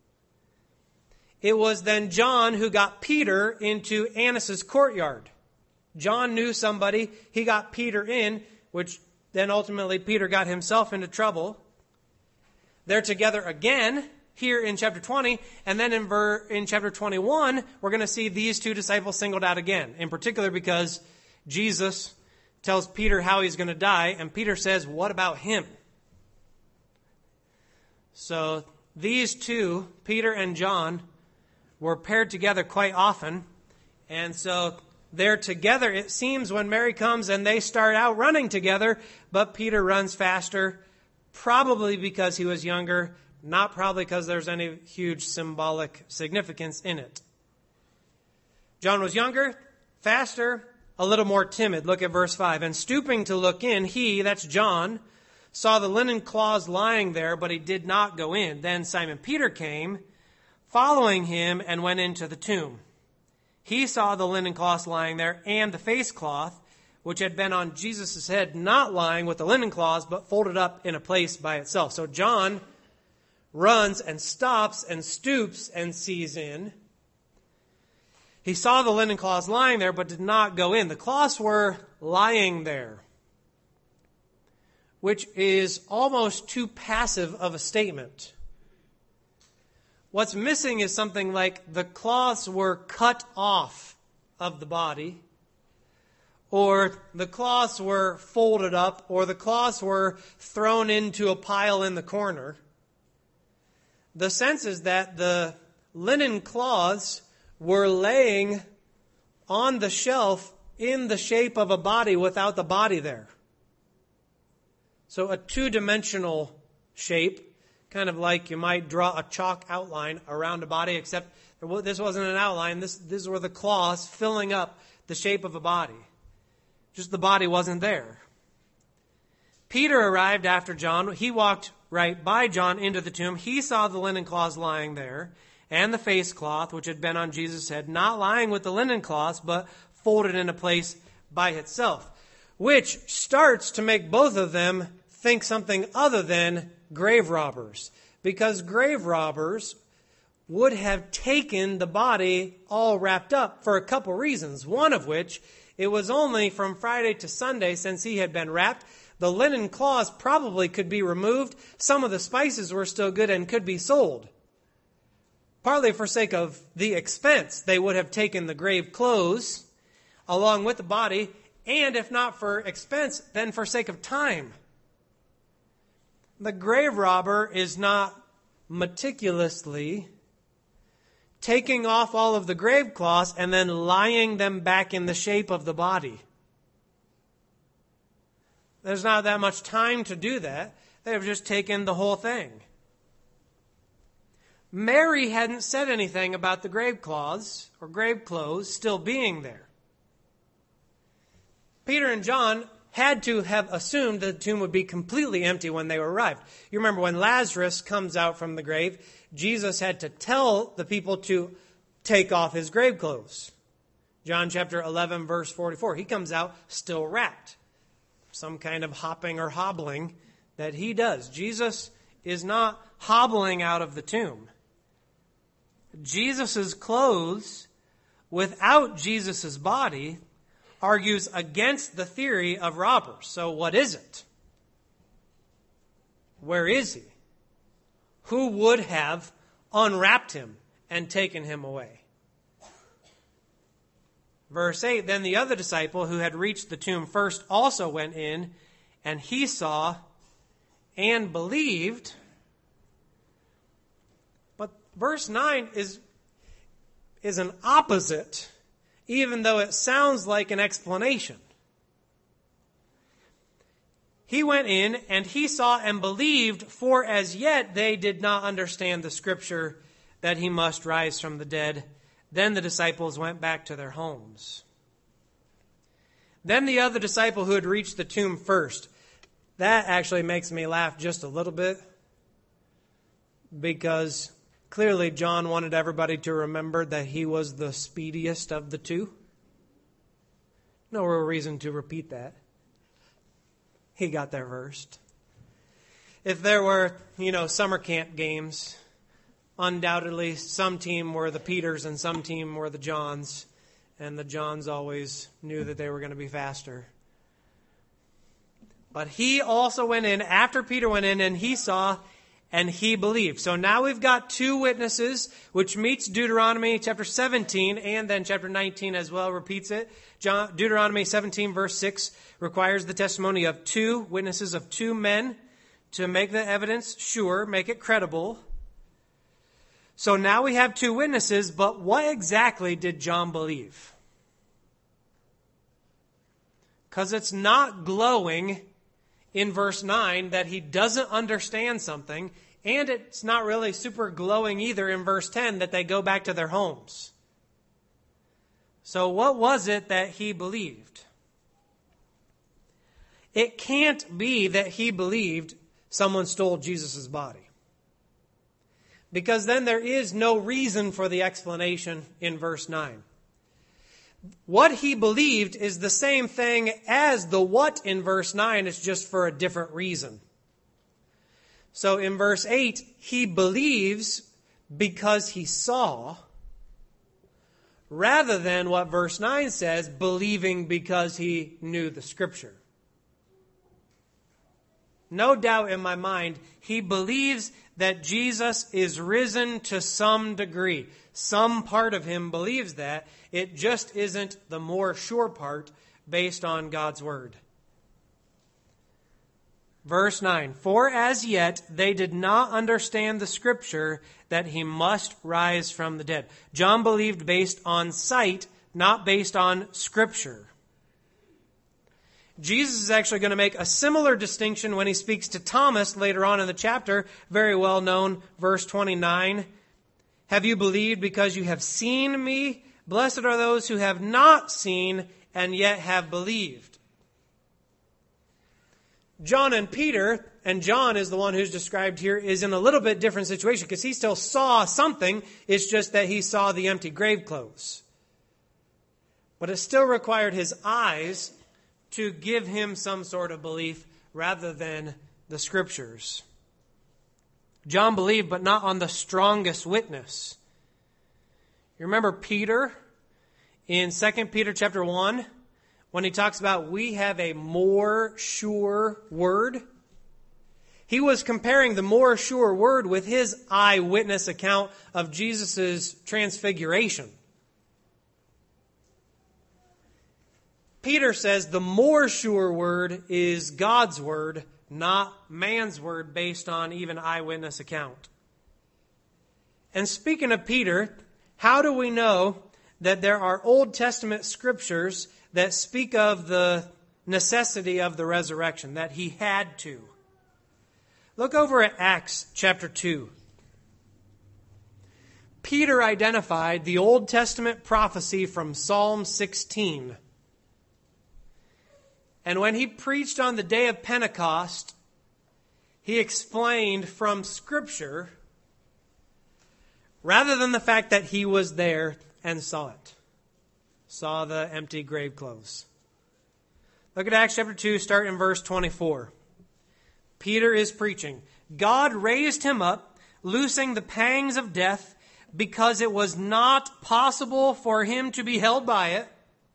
It was then John who got Peter into Annas' courtyard. John knew somebody. He got Peter in, which then ultimately Peter got himself into trouble. They're together again here in chapter 20, and then in chapter 21, we're going to see these two disciples singled out again, in particular because Jesus tells Peter how he's going to die, and Peter says, what about him? So these two, Peter and John, were paired together quite often, and so they're together, it seems, when Mary comes and they start out running together, but Peter runs faster. Probably because he was younger, not probably because there's any huge symbolic significance in it. John was younger, faster, a little more timid. Look at verse 5. And stooping to look in, he, that's John, saw the linen cloths lying there, but he did not go in. Then Simon Peter came, following him, and went into the tomb. He saw the linen cloths lying there and the face cloth, which had been on Jesus' head, not lying with the linen cloths, but folded up in a place by itself. So John runs and stops and stoops and sees in. He saw the linen cloths lying there, but did not go in. The cloths were lying there, which is almost too passive of a statement. What's missing is something like the cloths were cut off of the body, or the cloths were folded up, or the cloths were thrown into a pile in the corner. The sense is that the linen cloths were laying on the shelf in the shape of a body without the body there. So a two-dimensional shape, kind of like you might draw a chalk outline around a body, except this wasn't an outline. These were the cloths filling up the shape of a body. Just the body wasn't there. Peter arrived after John. He walked right by John into the tomb. He saw the linen cloths lying there and the face cloth, which had been on Jesus' head, not lying with the linen cloths, but folded in a place by itself, which starts to make both of them think something other than grave robbers, because grave robbers would have taken the body all wrapped up for a couple reasons, one of which it was only from Friday to Sunday since he had been wrapped. The linen cloths probably could be removed. Some of the spices were still good and could be sold. Partly for sake of the expense, they would have taken the grave clothes along with the body, and if not for expense, then for sake of time. The grave robber is not meticulously taking off all of the grave cloths and then lying them back in the shape of the body. There's not that much time to do that. They've just taken the whole thing. Mary hadn't said anything about the grave cloths or grave clothes still being there. Peter and John had to have assumed the tomb would be completely empty when they arrived. You remember when Lazarus comes out from the grave, Jesus had to tell the people to take off his grave clothes. John chapter 11, verse 44. He comes out still wrapped. Some kind of hopping or hobbling that he does. Jesus is not hobbling out of the tomb. Jesus' clothes without Jesus' body argues against the theory of robbers. So what is it? Where is he? Who would have unwrapped him and taken him away? Verse 8, then the other disciple who had reached the tomb first also went in, and he saw and believed. But verse 9 is an opposite, even though it sounds like an explanation. He went in and he saw and believed, for as yet they did not understand the scripture that he must rise from the dead. Then the disciples went back to their homes. Then the other disciple who had reached the tomb first. That actually makes me laugh just a little bit, because clearly John wanted everybody to remember that he was the speediest of the two. No real reason to repeat that. He got there first. If there were, summer camp games, undoubtedly some team were the Peters and some team were the Johns, and the Johns always knew that they were going to be faster. But he also went in after Peter went in, and he saw and he believed. So now we've got two witnesses, which meets Deuteronomy chapter 17, and then chapter 19 as well repeats it. Deuteronomy 17 verse 6 requires the testimony of two witnesses, of two men, to make the evidence sure, make it credible. So now we have two witnesses, but what exactly did John believe? Because it's not glowing in verse 9 that he doesn't understand something, and it's not really super glowing either in verse 10 that they go back to their homes. So what was it that he believed? It can't be that he believed someone stole Jesus' body, because then there is no reason for the explanation in verse 9. What he believed is the same thing as the what in verse 9. It's just for a different reason. So in verse 8, he believes because he saw, rather than what verse 9 says, believing because he knew the scripture. No doubt in my mind, he believes that Jesus is risen to some degree. Some part of him believes that. It just isn't the more sure part based on God's word. Verse 9, for as yet they did not understand the scripture that he must rise from the dead. John believed based on sight, not based on scripture. Jesus is actually going to make a similar distinction when he speaks to Thomas later on in the chapter, very well known, verse 29. Have you believed because you have seen me? Blessed are those who have not seen and yet have believed. John and Peter, and John is the one who's described here, is in a little bit different situation because he still saw something. It's just that he saw the empty grave clothes. But it still required his eyes to give him some sort of belief rather than the scriptures. John believed, but not on the strongest witness. You remember Peter in 2 Peter chapter 1 when he talks about we have a more sure word? He was comparing the more sure word with his eyewitness account of Jesus' transfiguration. Peter says the more sure word is God's word, not man's word based on even eyewitness account. And speaking of Peter, how do we know that there are Old Testament scriptures that speak of the necessity of the resurrection, that he had to? Look over at Acts chapter 2. Peter identified the Old Testament prophecy from Psalm 16. And when he preached on the day of Pentecost, he explained from Scripture, rather than the fact that he was there and saw it, saw the empty grave clothes. Look at Acts chapter 2, start in verse 24. Peter is preaching. God raised him up, loosing the pangs of death, because it was not possible for him to be held by it.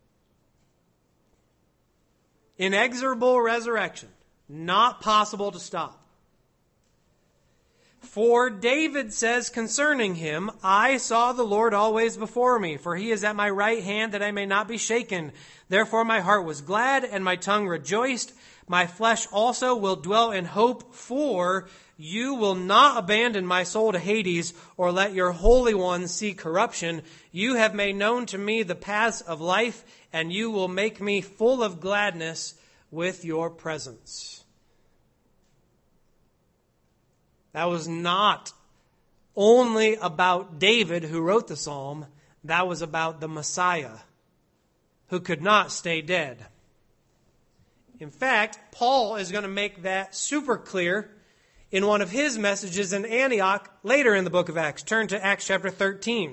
Inexorable resurrection. Not possible to stop. For David says concerning him, I saw the Lord always before me, for he is at my right hand that I may not be shaken. Therefore my heart was glad and my tongue rejoiced. My flesh also will dwell in hope, for you will not abandon my soul to Hades or let your Holy One see corruption. You have made known to me the paths of life, and you will make me full of gladness with your presence. That was not only about David who wrote the psalm. That was about the Messiah who could not stay dead. In fact, Paul is going to make that super clear in one of his messages in Antioch later in the book of Acts. Turn to Acts chapter 13.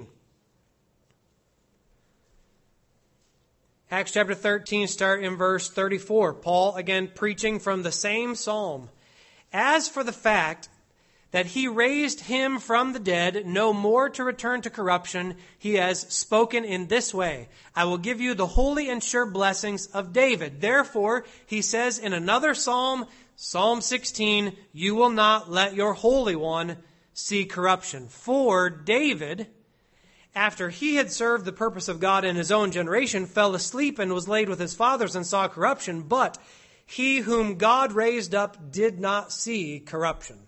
Acts chapter 13, start in verse 34. Paul, again, preaching from the same psalm. As for the fact that he raised him from the dead, no more to return to corruption, he has spoken in this way, I will give you the holy and sure blessings of David. Therefore, he says in another psalm, Psalm 16, you will not let your Holy One see corruption. For David, after he had served the purpose of God in his own generation, fell asleep and was laid with his fathers and saw corruption. But he whom God raised up did not see corruption.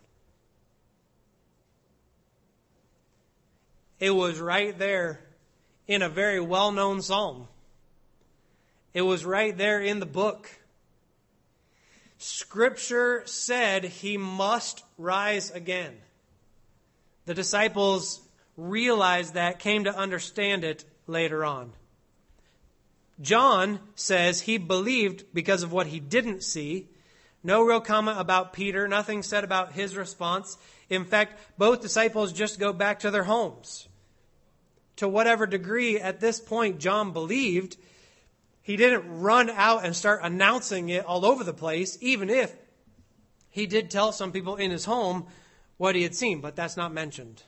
It was right there in a very well-known psalm. It was right there in the book. Scripture said he must rise again. The disciples realized that, came to understand it later on. John says he believed because of what he didn't see. No real comment about Peter, nothing said about his response. In fact, both disciples just go back to their homes. To whatever degree at this point John believed, he didn't run out and start announcing it all over the place, even if he did tell some people in his home what he had seen, but that's not mentioned.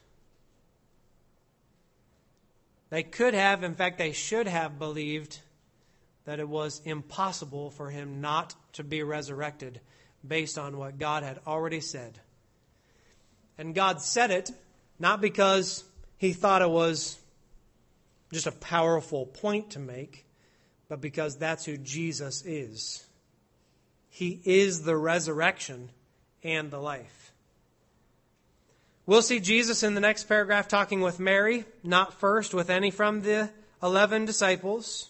They could have, in fact, they should have believed that it was impossible for him not to be resurrected based on what God had already said. And God said it not because he thought it was just a powerful point to make, but because that's who Jesus is. He is the resurrection and the life. We'll see Jesus in the next paragraph talking with Mary, not first with any from the 11 disciples.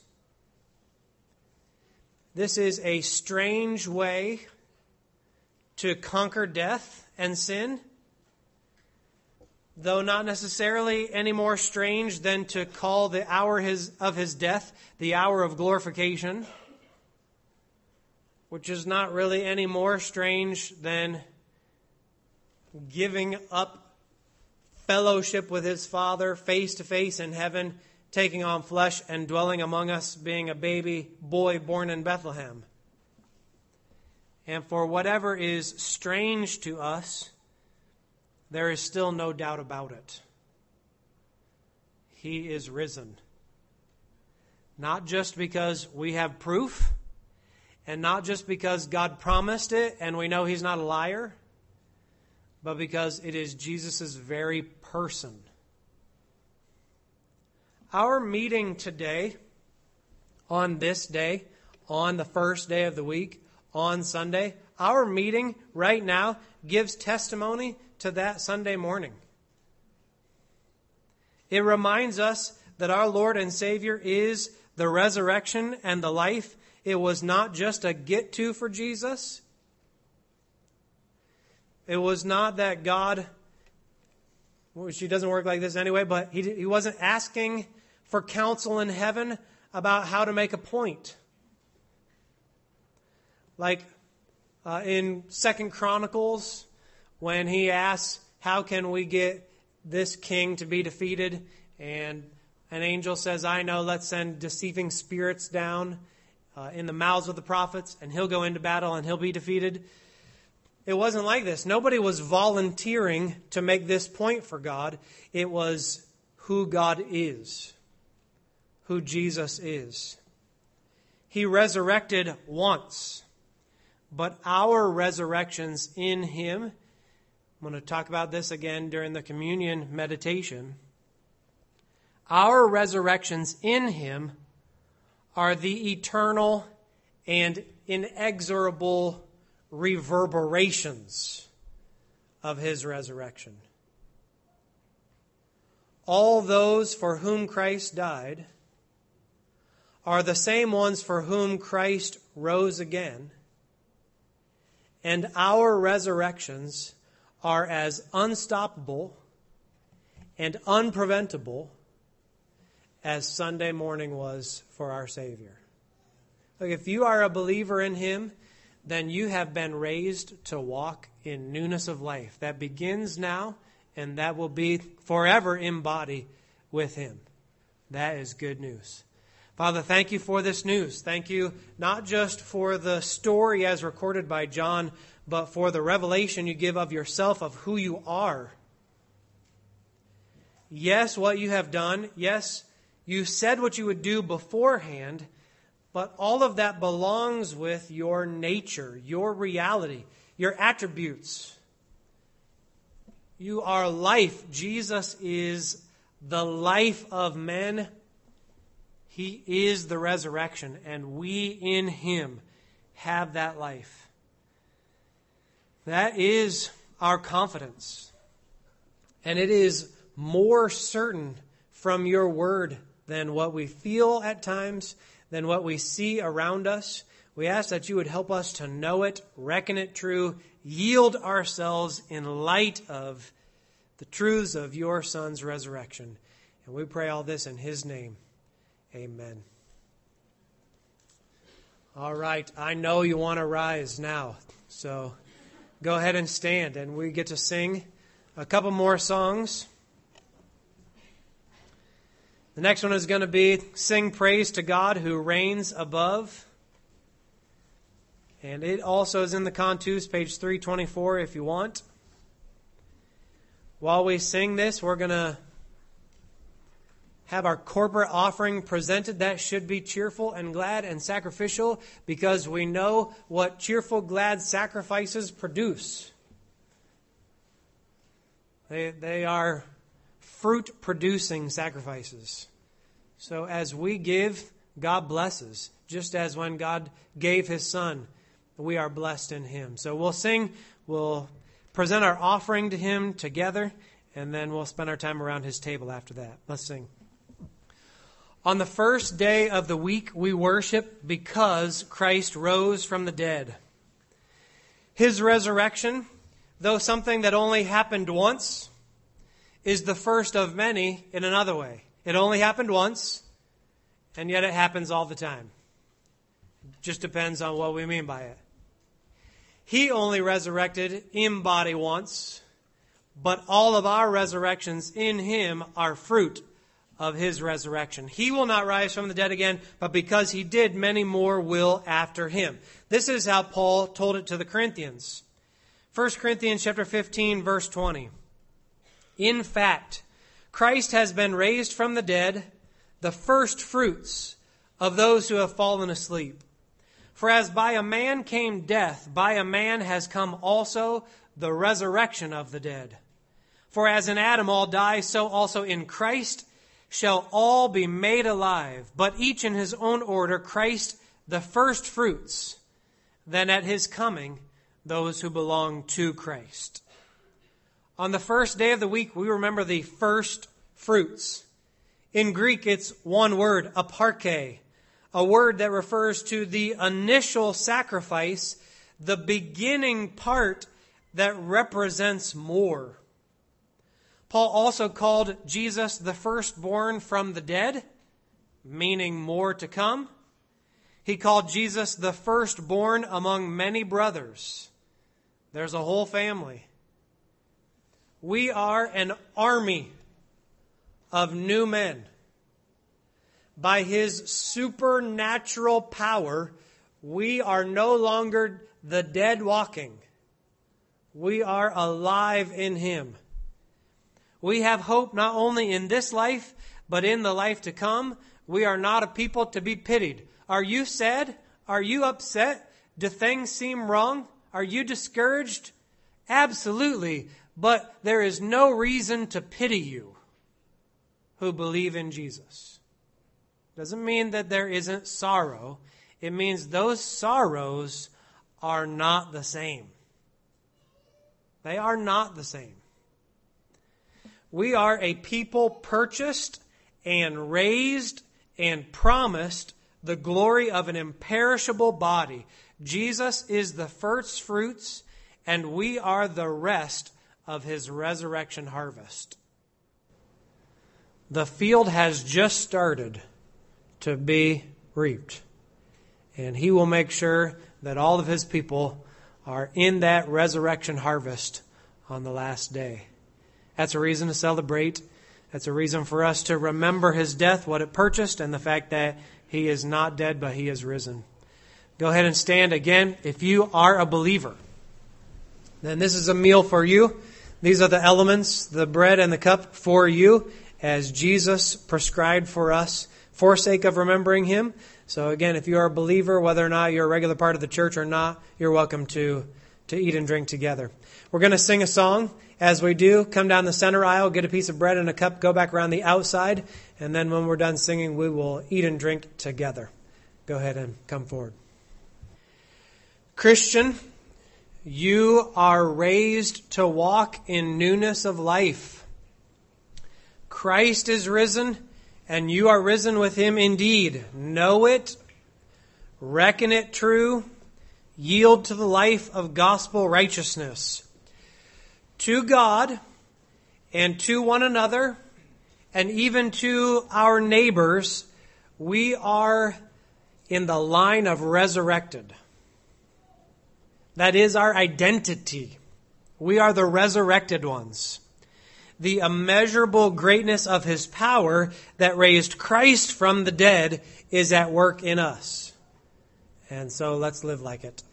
This is a strange way to conquer death and sin, though not necessarily any more strange than to call the hour of his death the hour of glorification, which is not really any more strange than giving up fellowship with his Father face to face in heaven, taking on flesh and dwelling among us, being a baby boy born in Bethlehem. And for whatever is strange to us, there is still no doubt about it. He is risen. Not just because we have proof, and not just because God promised it and we know he's not a liar, but because it is Jesus' very person. Our meeting today, on this day, on the first day of the week, on Sunday, our meeting right now gives testimony to that Sunday morning. It reminds us that our Lord and Savior is the resurrection and the life. It was not just a get-to for Jesus. It was not that God, which he doesn't work like this anyway, but he wasn't asking for counsel in heaven about how to make a point. Like in 2 Chronicles, when he asks, how can we get this king to be defeated? And an angel says, I know, let's send deceiving spirits down in the mouths of the prophets, and he'll go into battle and he'll be defeated. It wasn't like this. Nobody was volunteering to make this point for God. It was who God is, who Jesus is. He resurrected once, but our resurrections in Him, I'm going to talk about this again during the communion meditation. Our resurrections in Him are the eternal and inexorable reverberations of His resurrection. All those for whom Christ died are the same ones for whom Christ rose again, and our resurrections are as unstoppable and unpreventable as Sunday morning was for our Savior. Look, if you are a believer in Him, then you have been raised to walk in newness of life. That begins now, and that will be forever embodied with Him. That is good news. Father, thank you for this news. Thank you not just for the story as recorded by John, but for the revelation you give of yourself, of who you are. Yes, what you have done. Yes, you said what you would do beforehand, but all of that belongs with your nature, your reality, your attributes. You are life. Jesus is the life of men. He is the resurrection, and we in Him have that life. That is our confidence. And it is more certain from your word than what we feel at times, than what we see around us. We ask that you would help us to know it, reckon it true, yield ourselves in light of the truths of your Son's resurrection. And we pray all this in His name. Amen. All right, I know you want to rise now, so go ahead and stand, and we get to sing a couple more songs. The next one is going to be Sing Praise to God Who Reigns Above. And it also is in the Cantus, page 324, if you want. While we sing this, we're going to have our corporate offering presented. That should be cheerful and glad and sacrificial, because we know what cheerful, glad sacrifices produce. They are fruit-producing sacrifices. So as we give, God blesses. Just as when God gave His Son, we are blessed in Him. So we'll sing, we'll present our offering to Him together, and then we'll spend our time around His table after that. Let's sing. On the first day of the week, we worship because Christ rose from the dead. His resurrection, though something that only happened once, is the first of many in another way. It only happened once, and yet it happens all the time. It just depends on what we mean by it. He only resurrected in body once, but all of our resurrections in Him are fruit of His resurrection. He will not rise from the dead again, but because He did, many more will after Him. This is how Paul told it to the Corinthians. 1 Corinthians chapter 15, verse 20. In fact, Christ has been raised from the dead, the first fruits of those who have fallen asleep. For as by a man came death, by a man has come also the resurrection of the dead. For as in Adam all die, so also in Christ shall all be made alive, but each in his own order, Christ the first fruits, then at His coming, those who belong to Christ. On the first day of the week, we remember the first fruits. In Greek, it's one word, aparche, a word that refers to the initial sacrifice, the beginning part that represents more. Paul also called Jesus the firstborn from the dead, meaning more to come. He called Jesus the firstborn among many brothers. There's a whole family. We are an army of new men. By His supernatural power, we are no longer the dead walking. We are alive in Him. We have hope not only in this life, but in the life to come. We are not a people to be pitied. Are you sad? Are you upset? Do things seem wrong? Are you discouraged? Absolutely. But there is no reason to pity you who believe in Jesus. Doesn't mean that there isn't sorrow. It means those sorrows are not the same. They are not the same. We are a people purchased and raised and promised the glory of an imperishable body. Jesus is the first fruits, and we are the rest of his resurrection harvest. The field has just started to be reaped, and he will make sure that all of his people are in that resurrection harvest on the last day. That's a reason to celebrate. That's a reason for us to remember his death, what it purchased, and the fact that he is not dead, but he is risen. Go ahead and stand again. If you are a believer, then this is a meal for you. These are the elements, the bread and the cup for you, as Jesus prescribed for us for sake of remembering him. So again, if you are a believer, whether or not you're a regular part of the church or not, you're welcome to eat and drink together. We're going to sing a song. As we do, come down the center aisle, get a piece of bread and a cup, go back around the outside, and then when we're done singing, we will eat and drink together. Go ahead and come forward. Christian, you are raised to walk in newness of life. Christ is risen, and you are risen with him indeed. Know it, reckon it true, yield to the life of gospel righteousness. To God and to one another and even to our neighbors, we are in the line of resurrected. That is our identity. We are the resurrected ones. The immeasurable greatness of his power that raised Christ from the dead is at work in us. And so let's live like it.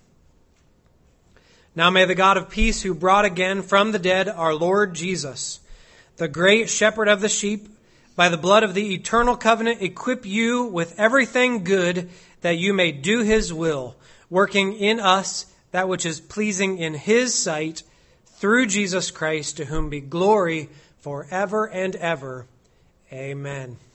Now may the God of peace, who brought again from the dead our Lord Jesus, the great shepherd of the sheep, by the blood of the eternal covenant, equip you with everything good that you may do his will, working in us that which is pleasing in his sight, through Jesus Christ, to whom be glory forever and ever. Amen.